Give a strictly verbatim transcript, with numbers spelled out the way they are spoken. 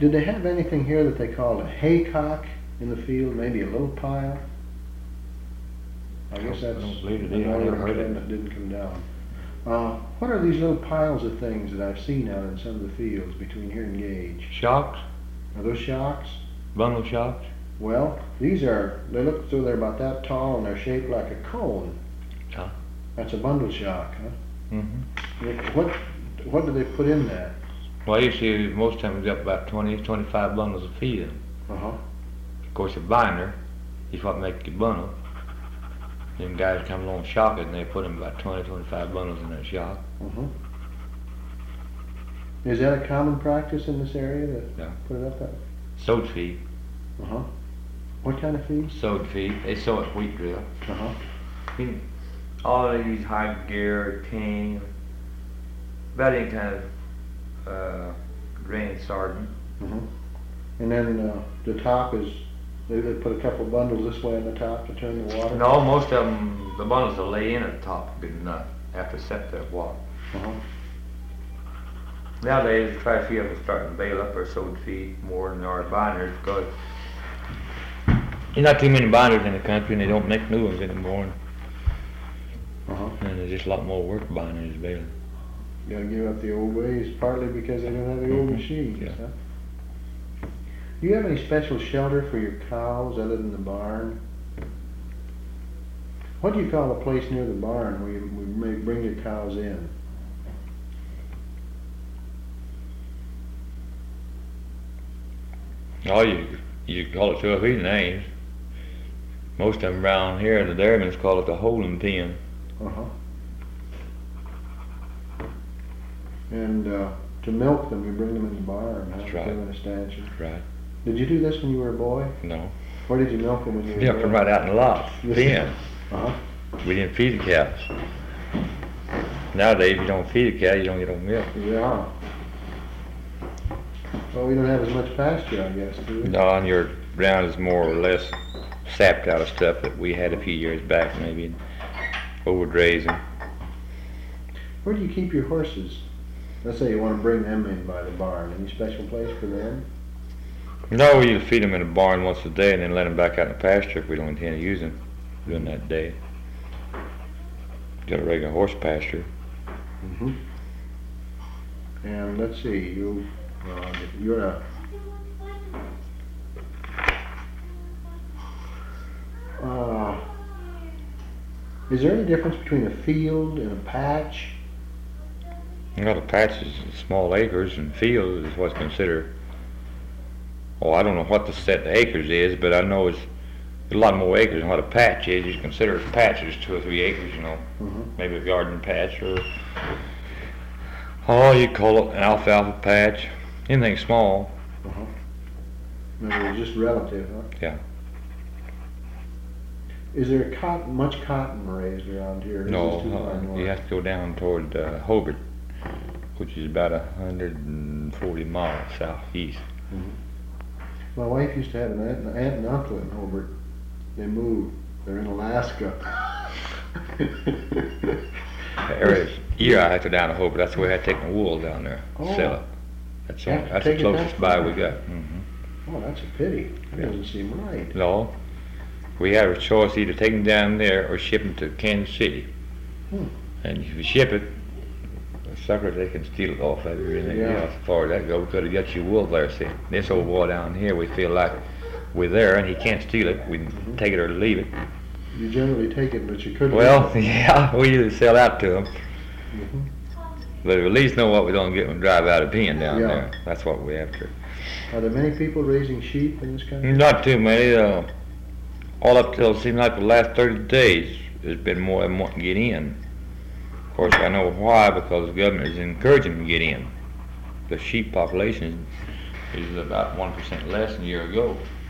Did they have anything here that they called a haycock in the field, maybe a little pile? I guess I that's don't believe it is. I another never heard term it. that didn't come down. Uh, what are these little piles of things that I've seen out in some of the fields between here and Gage? Shocks? Are those shocks? Bundle shocks? Well, these are, they look as though they're about that tall and they're shaped like a cone. Huh? That's a bundle shock, huh? Mm-hmm. What, what do they put in that? Well, you see, most times we got about twenty, twenty-five bundles of feed in. Uh-huh. Of course, a binder is what makes your bundle. Them guys come along shock it, and they put in about twenty, twenty-five bundles in that shock. Uh-huh. Is that a common practice in this area to Yeah. put it up that? Sowed feed. Uh-huh. What kind of feed? Sowed feed. They sow it wheat drill. Uh-huh. I mean, all of these high gear, king, about any kind of uh, grain sardine. Uh-huh. And then uh, the top is, they, they put a couple bundles this way on the top to turn the water? No, most of them, the bundles will lay in at the top good enough after set that water. Uh-huh. Nowadays, quite a few of them starting to bale up or sowed feed more than there are binders because there's not too many binders in the country and they don't make new ones anymore. Uh-huh. And there's just a lot more work binders baling. You gotta give up the old ways, partly because they don't have the old Mhm. machines, Yeah. huh? Do you have any special shelter for your cows other than the barn? What do you call a place near the barn where you, where you may bring your cows in? Oh, you you call it two or three names. Most of them around here, the dairymen's call it the holding pen. Uh-huh. And uh, to milk them, you bring them in the barn, huh? That's right. Give them a stanchion. Right. Did you do this when you were a boy? No. Where did you milk them when you were Milk a boy? them right out in the lots. Pen. Uh-huh. We didn't feed the cows. Nowadays, you don't feed a cow, you don't get no milk. Yeah. Well, we don't have as much pasture, I guess, do we? No, and your ground is more or less sapped out of stuff that we had a few years back, maybe overgrazing. Where do you keep your horses? Let's say you want to bring them in by the barn. Any special place for them? No, we feed them in a barn once a day and then let them back out in the pasture if we don't intend to use them during that day. Got a regular horse pasture. Mm-hmm. And let's see, you, uh, you're a, uh, is there any difference between a field and a patch? Well, the patch is small acres and field is what's considered. Oh, I don't know what the set the acres is, but I know it's a lot more acres than what a patch is. You consider a patch is two or three acres, you know, Mm-hmm. maybe a garden patch or, oh, you call it an alfalfa patch, anything small. Uh-huh. No, it's just relative, huh? Yeah. Is there cotton, much cotton raised around here? Or is No, this too far uh, north? you have to go down toward uh, Hobart, which is about a hundred and forty miles southeast. Mhm. My wife used to have an aunt, an aunt and uncle in Hobart. They moved. They're in Alaska. Every year I have to down to Hobart. That's where I take the wool down there, Oh. sell it. That's, You all, have to that's the take it that closest buy far. we got. Mm-hmm. Oh, that's a pity. That Yeah. doesn't seem right. No, we have a choice either take them down there or ship them to Kansas City. Hmm. And if you ship it, the suckers, they can steal it off of you and anything Yeah. else as far as that goes, because it gets you wool there. See, this old boy down here, we feel like we're there and he can't steal it. We can Mhm. take it or leave it. You generally take it, but you couldn't. Well, yeah, we either sell out to them, Mm-hmm. but at least know what we're going to get when we drive out of pen down Yeah. there. That's what we have to. Are there many people raising sheep in this country? Not too many. Uh, all up till it seemed like the last thirty days, there's been more and more to get in. Of course, I know why, because the government is encouraging them to get in. The sheep population is about one percent less than a year ago.